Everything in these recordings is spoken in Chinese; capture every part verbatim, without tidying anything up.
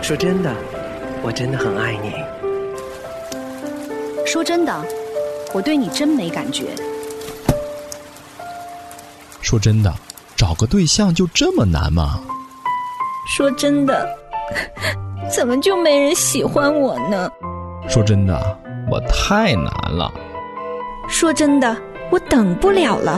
说真的，我真的很爱你。 说真的，我对你真没感觉。 说真的，找个对象就这么难吗？ 说真的，怎么就没人喜欢我呢？ 说真的，我太难了。 说真的，我等不了了。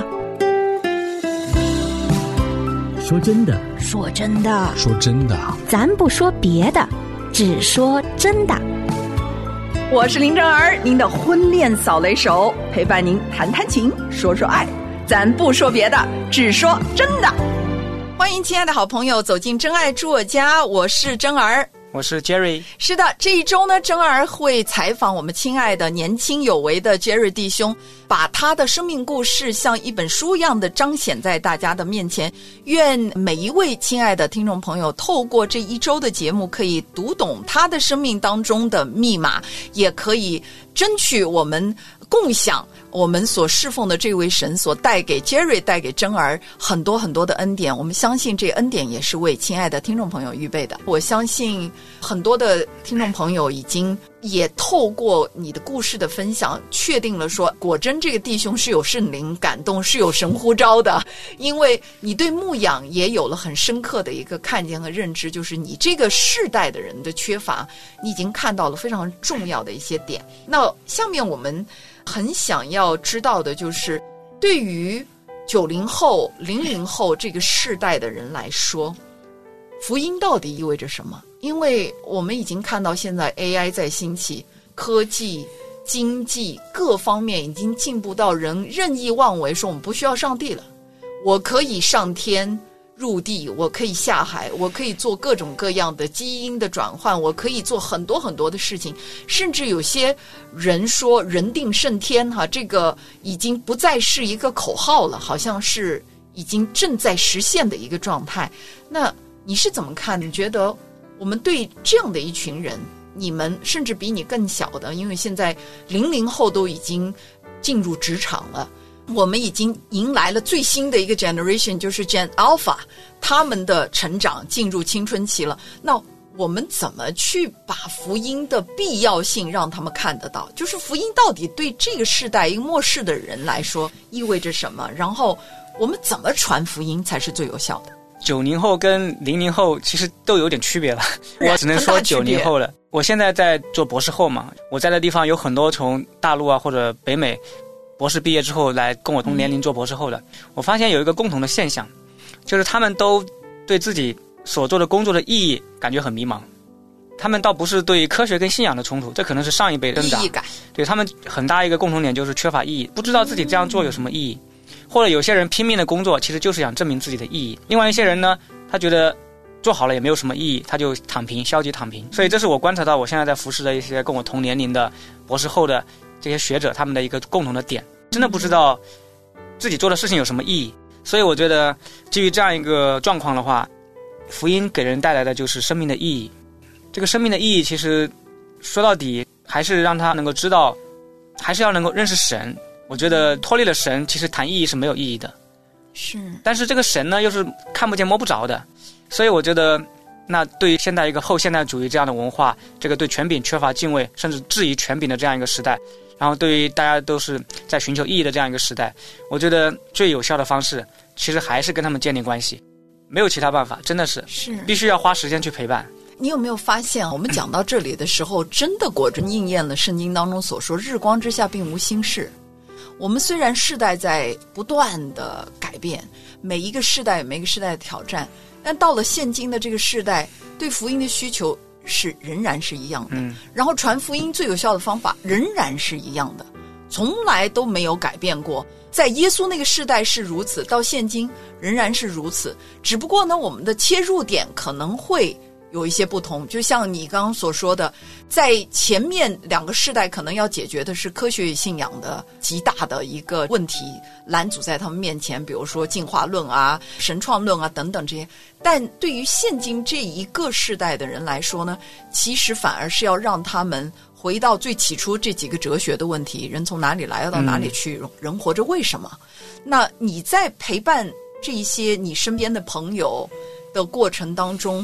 说真的， 说真的， 说真的， 咱不说别的，只说真的。 我是林正儿，您的婚恋扫雷手，陪伴您谈谈情，说说爱，咱不说别的，只说真的。欢迎亲爱的好朋友走进真爱住我家，我是真儿， 我是 Jerry。 是的，这一周呢，真儿会采访我们亲爱的年轻有为的 Jerry 弟兄，把他的生命故事像一本书一样的彰显在大家的面前。愿每一位亲爱的听众朋友透过这一周的节目，可以读懂他的生命当中的密码，也可以争取我们共享我们所侍奉的这位神所带给 Jerry 带给真儿很多很多的恩典。我们相信这恩典也是为亲爱的听众朋友预备的。我相信很多的听众朋友已经也透过你的故事的分享，确定了说果真这个弟兄是有圣灵感动，是有神呼召的。因为你对牧养也有了很深刻的一个看见和认知，就是你这个世代的人的缺乏，你已经看到了非常重要的一些点。那下面我们很想要知道的就是，对于九零后、零零后这个世代的人来说，福音到底意味着什么？因为我们已经看到现在 A I 在兴起，科技、经济各方面已经进步到人任意妄为，说我们不需要上帝了，我可以上天入地，我可以下海，我可以做各种各样的基因的转换，我可以做很多很多的事情。甚至有些人说人定胜天哈，这个已经不再是一个口号了，好像是已经正在实现的一个状态。那你是怎么看？你觉得我们对这样的一群人，你们甚至比你更小的，因为现在零零后都已经进入职场了，我们已经迎来了最新的一个 generation， 就是 Gen Alpha， 他们的成长进入青春期了。那我们怎么去把福音的必要性让他们看得到？就是福音到底对这个世代一个末世的人来说意味着什么？然后我们怎么传福音才是最有效的？ 九零后跟零零后其实都有点区别了，我只能说九零后了。我现在在做博士后嘛，我在的地方有很多从大陆啊或者北美博士毕业之后来跟我同年龄做博士后的，我发现有一个共同的现象，就是他们都对自己所做的工作的意义感觉很迷茫。他们倒不是对科学跟信仰的冲突，这可能是上一辈挣扎。 意义感， 对，他们很大一个共同点就是缺乏意义，不知道自己这样做有什么意义。或者有些人拼命的工作，其实就是想证明自己的意义。另外一些人呢，他觉得做好了也没有什么意义，他就躺平，消极躺平。所以这是我观察到我现在在服侍的一些跟我同年龄的博士后的这些学者，他们的一个共同的点，真的不知道自己做的事情有什么意义。所以我觉得基于这样一个状况的话，福音给人带来的就是生命的意义。这个生命的意义其实说到底还是让他能够知道，还是要能够认识神。我觉得脱离了神，其实谈意义是没有意义的。 是， 但是这个神呢又是看不见摸不着的。所以我觉得那对于现在一个后现代主义这样的文化，这个对权柄缺乏敬畏甚至质疑权柄的这样一个时代，然后对于大家都是在寻求意义的这样一个时代，我觉得最有效的方式其实还是跟他们建立关系，没有其他办法，真的是是必须要花时间去陪伴。 你有没有发现，我们讲到这里的时候，真的果真应验了圣经当中所说，日光之下并无新事。我们虽然世代在不断的改变，每一个世代有每一个世代的挑战，但到了现今的这个世代，对福音的需求是仍然是一样的、嗯、然后传福音最有效的方法仍然是一样的，从来都没有改变过。在耶稣那个世代是如此，到现今仍然是如此，只不过呢，我们的切入点可能会有一些不同。就像你刚刚所说的，在前面两个世代可能要解决的是科学与信仰的极大的一个问题拦阻在他们面前，比如说进化论啊、神创论啊等等这些。但对于现今这一个世代的人来说呢，其实反而是要让他们回到最起初这几个哲学的问题，人从哪里来要到哪里去、嗯、人活着为什么。那你在陪伴这一些你身边的朋友的过程当中，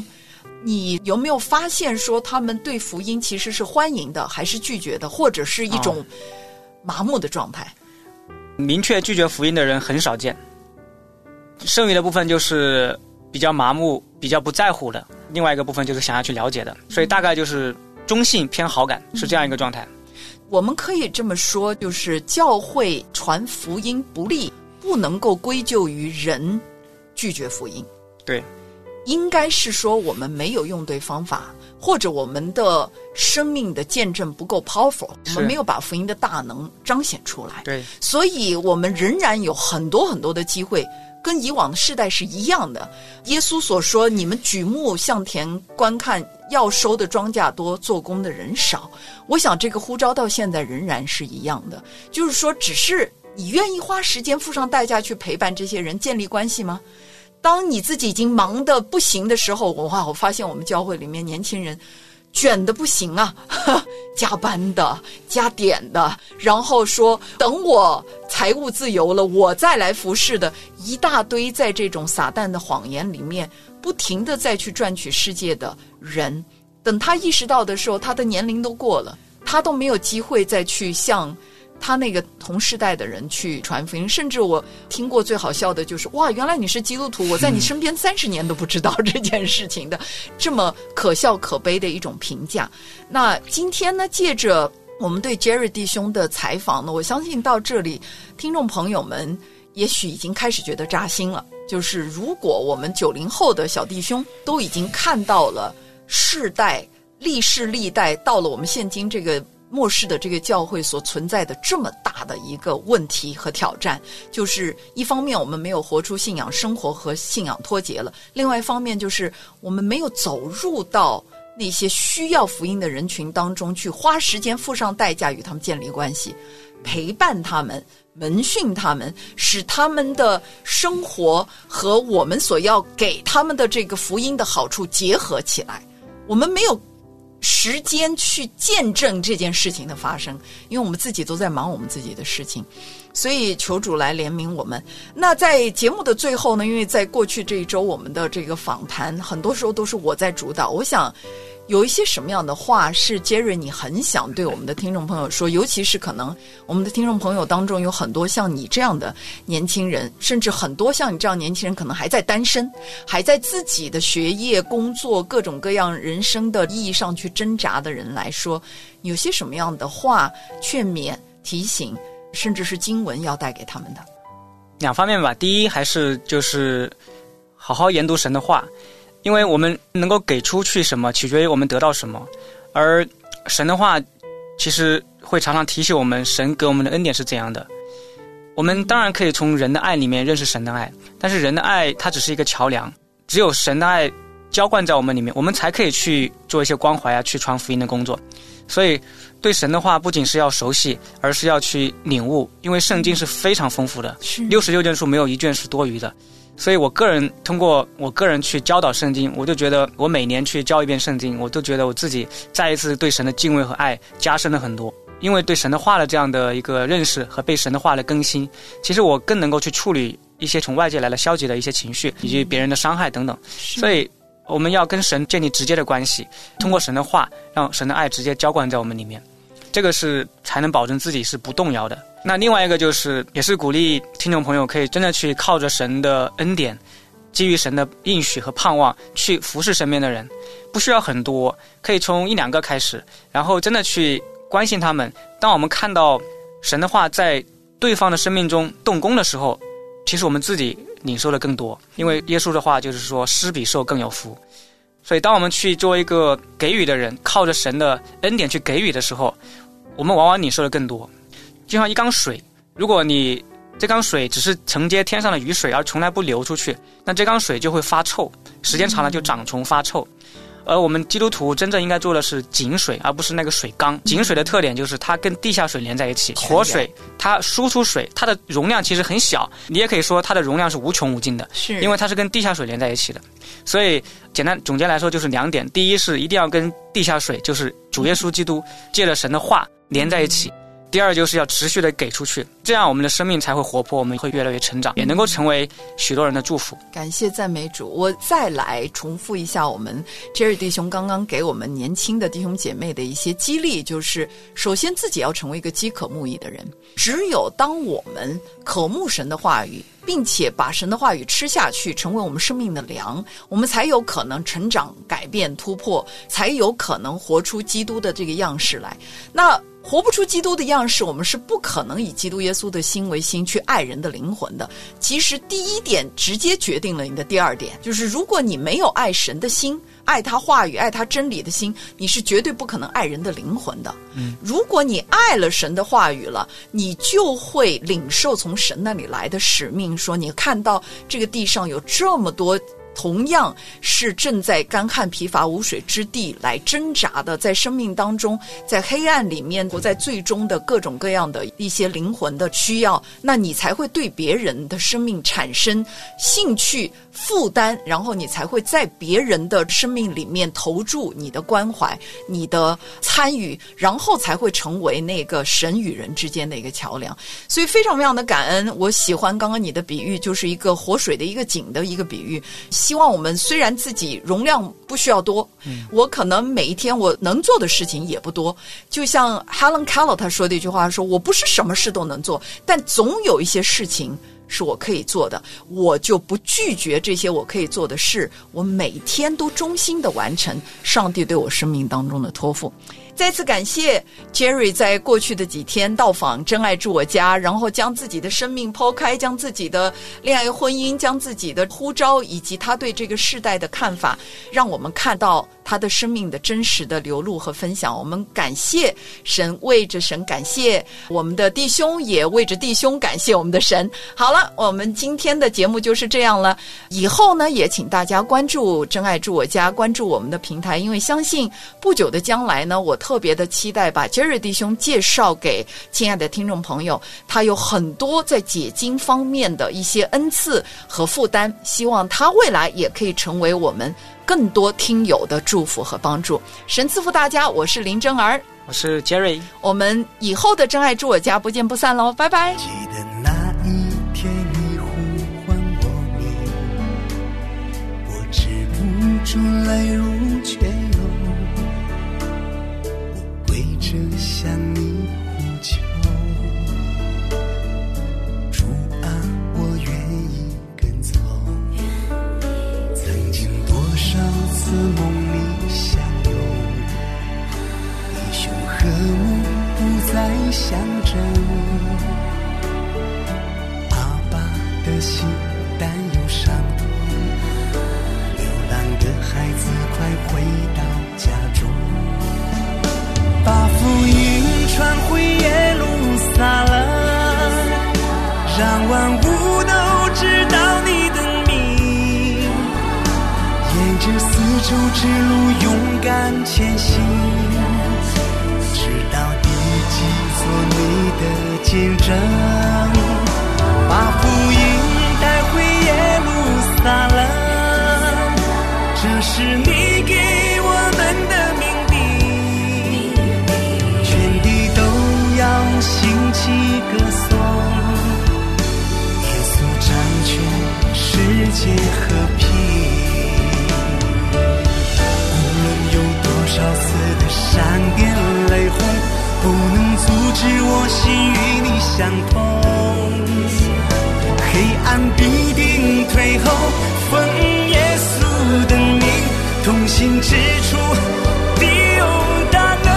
你有没有发现说他们对福音其实是欢迎的，还是拒绝的，或者是一种麻木的状态？ 哦、明确拒绝福音的人很少见，剩余的部分就是比较麻木、比较不在乎的，另外一个部分就是想要去了解的，所以大概就是中性偏好感，是这样一个状态。 我们可以这么说，就是教会传福音不力，不能够归咎于人拒绝福音。 对。 应该是说我们没有用对方法，或者我们的生命的见证不够 powerful， 我们没有把福音的大能彰显出来。 对， 所以我们仍然有很多很多的机会，跟以往的世代是一样的。耶稣所说，你们举目向田观看，要收的庄稼多，做工的人少。我想这个呼召到现在仍然是一样的，就是说只是你愿意花时间付上代价去陪伴这些人，建立关系吗？当你自己已经忙得不行的时候，哇！我发现我们教会里面年轻人卷得不行啊，加班的、加点的，然后说等我财务自由了，我再来服侍的，一大堆在这种撒旦的谎言里面不停地再去赚取世界的人。等他意识到的时候，他的年龄都过了，他都没有机会再去向他那个同世代的人去传福音。甚至我听过最好笑的就是哇，原来你是基督徒，我在你身边三十年都不知道这件事情的，这么可笑可悲的一种评价。那今天呢，借着我们对 Jerry 弟兄的采访呢，我相信到这里听众朋友们也许已经开始觉得扎心了，就是如果我们九零后的小弟兄都已经看到了世代历世历代到了我们现今这个末世的这个教会所存在的这么大的一个问题和挑战，就是一方面我们没有活出信仰生活和信仰脱节了，另外一方面就是我们没有走入到那些需要福音的人群当中去，花时间付上代价与他们建立关系，陪伴他们，门训他们，使他们的生活和我们所要给他们的这个福音的好处结合起来。我们没有时间去见证这件事情的发生，因为我们自己都在忙我们自己的事情，所以求主来怜悯我们。那在节目的最后呢，因为在过去这一周我们的这个访谈很多时候都是我在主导，我想有一些什么样的话是 Jerry 你很想对我们的听众朋友说，尤其是可能我们的听众朋友当中有很多像你这样的年轻人，甚至很多像你这样年轻人可能还在单身，还在自己的学业工作各种各样人生的意义上去挣扎的人来说，有些什么样的话劝勉提醒甚至是经文要带给他们的？ 两方面吧，第一还是就是好好研读神的话，因为我们能够给出去什么取决于我们得到什么，而神的话其实会常常提醒我们神给我们的恩典是怎样的。我们当然可以从人的爱里面认识神的爱，但是人的爱它只是一个桥梁，只有神的爱浇灌在我们里面，我们才可以去做一些关怀啊，去传福音的工作。所以对神的话不仅是要熟悉，而是要去领悟，因为圣经是非常丰富的，六十六卷书没有一卷是多余的。所以我个人通过我个人去教导圣经，我就觉得我每年去教一遍圣经，我都觉得我自己再一次对神的敬畏和爱加深了很多。因为对神的话的这样的一个认识和被神的话的更新，其实我更能够去处理一些从外界来的消极的一些情绪以及别人的伤害等等。所以我们要跟神建立直接的关系，通过神的话让神的爱直接浇灌在我们里面，这个是才能保证自己是不动摇的。那另外一个就是也是鼓励听众朋友可以真的去靠着神的恩典，基于神的应许和盼望去服侍身边的人，不需要很多，可以从一两个开始，然后真的去关心他们。当我们看到神的话在对方的生命中动工的时候，其实我们自己领受的更多，因为耶稣的话就是说施比受更有福。所以当我们去做一个给予的人，靠着神的恩典去给予的时候，我们往往领受的更多。就像一缸水，如果你这缸水只是承接天上的雨水而从来不流出去，那这缸水就会发臭，时间长了就长虫发臭。而我们基督徒真正应该做的是井水，而不是那个水缸。井水的特点就是它跟地下水连在一起，活水它输出水，它的容量其实很小，你也可以说它的容量是无穷无尽的，是因为它是跟地下水连在一起的。所以简单总结来说就是两点，第一是一定要跟地下水，就是主耶稣基督借着神的话连在一起，第二就是要持续的给出去， 这样我们的生命才会活泼，我们会越来越成长，也能够成为许多人的祝福。 感谢赞美主。我再来重复一下我们 Jerry 弟兄刚刚给我们年轻的弟兄姐妹的一些激励，就是首先自己要成为一个饥渴慕义的人，只有当我们渴慕神的话语，并且把神的话语吃下去，成为我们生命的粮，我们才有可能成长、改变、突破，才有可能活出基督的这个样式来。那活不出基督的样式，我们是不可能以基督耶稣的心为心去爱人的灵魂的。其实第一点直接决定了你的第二点，就是如果你没有爱神的心，爱他话语、爱他真理的心，你是绝对不可能爱人的灵魂的。嗯，如果你爱了神的话语了，你就会领受从神那里来的使命，说你看到这个地上有这么多同样是正在干旱疲乏无水之地来挣扎的，在生命当中，在黑暗里面活在最终的各种各样的一些灵魂的需要，那你才会对别人的生命产生兴趣、负担，然后你才会在别人的生命里面投注你的关怀、你的参与，然后才会成为那个神与人之间的一个桥梁。所以非常非常的感恩。我喜欢刚刚你的比喻，就是一个活水的一个井的一个比喻。希望我们虽然自己容量不需要多，嗯、我可能每一天我能做的事情也不多，就像 Helen Keller 他说的一句话说，我不是什么事都能做，但总有一些事情是我可以做的，我就不拒绝这些我可以做的事，我每天都忠心的完成上帝对我生命当中的托付。再次感谢 Jerry 在过去的几天到访真爱住我家，然后将自己的生命抛开，将自己的恋爱婚姻，将自己的呼召以及他对这个世代的看法，让我们看到他的生命的真实的流露和分享。我们感谢神，为着神感谢我们的弟兄，也为着弟兄感谢我们的神。好了，我们今天的节目就是这样了。以后呢，也请大家关注真爱住我家，关注我们的平台，因为相信不久的将来呢，我特别的期待把 Jerry 弟兄介绍给亲爱的听众朋友，他有很多在解经方面的一些恩赐和负担，希望他未来也可以成为我们更多听友的祝福和帮助。神赐福大家，我是林真儿， 我是 Jerry， 我们以后的真爱住我家不见不散喽，拜拜。 记得那一天你呼唤我名，我止不住泪如泉涌，我跪着向你呼求，主啊，我愿意跟从，曾经多少次梦里相拥，弟兄和睦不再相争，阿爸的心担忧伤痛，流浪的孩子快回到家中，把福音传回耶路撒冷，让万物都知道你的名，沿着丝绸之路勇敢前行，直到地极做你的见证，把福音带回耶路撒冷，这是你给我们的命定，全地都要兴起歌颂，耶稣掌权，世界和平，无论有多少次的闪电雷轰，不能阻止我心与你相通，黑暗必定退后，奉耶稣的名，同行之处必有大能，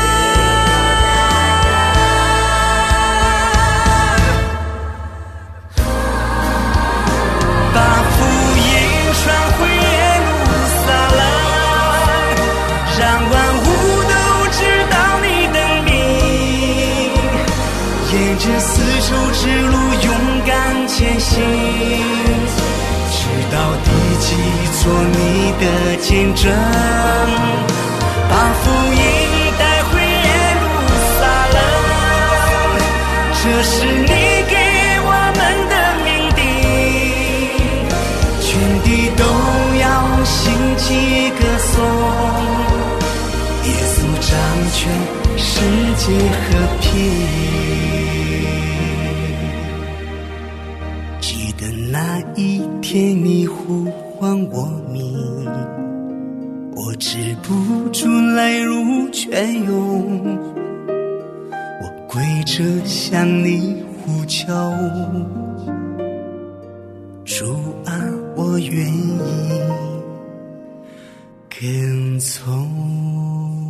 把福音传回耶路撒冷，让万物都知道你的名，沿着丝绸之路勇敢前行，直到地极做你的见证，把福音带回耶路撒冷，这是你给我们的命定，全地都要兴起歌颂，耶稣掌权，世界和平。 那一天你呼唤我名，我止不住泪如泉涌，我跪着向你呼求，主啊，我愿意跟从。